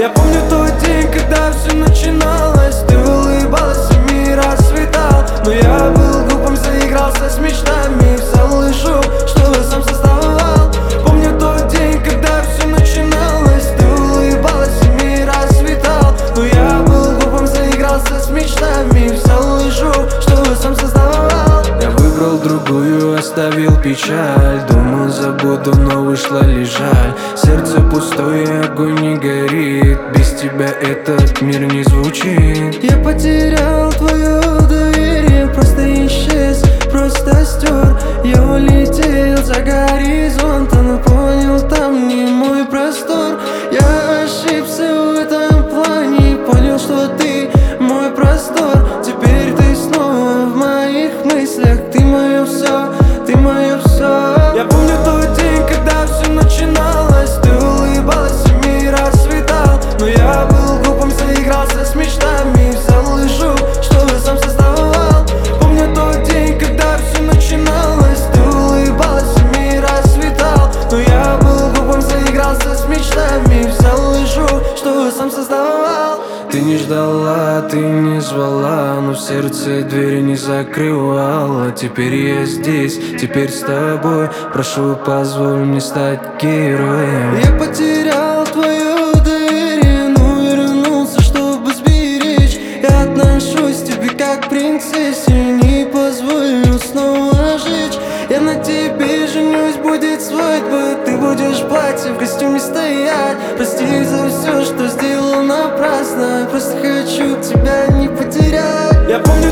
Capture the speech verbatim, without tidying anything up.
Я помню тот день, когда все начиналось. Ты улыбалась, и мир расцветал. Но я был глупым, заигрался с мечтами. Слышу, что сам создавал. Помню тот день, когда все начиналось. Ты улыбалась, и мир расцветал. Но я был глупым, заигрался с мечтами. Слышу, что сам создавал. Я выбрал другую, оставил печаль. Думал, забуду, но вышло ли жаль. Сердце пустое, огонь не горит. Без тебя этот мир не звучит. Я потерял твое доверие, просто исчез, просто стер. Я улетел за горизонт, но понял, там не мой простор. Я ошибся в этом плане, понял, что ты мой простор. Теперь ты снова в моих мыслях, ты мое все, ты мое все. Я помню тот день, когда все начиналось. Ты улыбалась, и мир расцветал. Но я был глупым, заигрался с мечтами. Слышу, что сам создавал. Помню тот день, когда все начиналось. Ты улыбалась, и мир расцветал. Но я был глупым, заигрался с мечтами. Слышу, что сам создавал. Ты не ждала, ты не звала, но в сердце двери не закрывала. Теперь я здесь, теперь с тобой. Прошу, позволь мне стать героем. Я потерял твое доверие, но вернулся, чтобы сберечь. Я отношусь к тебе как к принцессе, не позволю снова жечь. Я на тебе женюсь, будет свадьба. Ты будешь в платье, в костюме стоять. Прости за все, что сделал напрасно. Просто хочу тебя не потерять. Я помню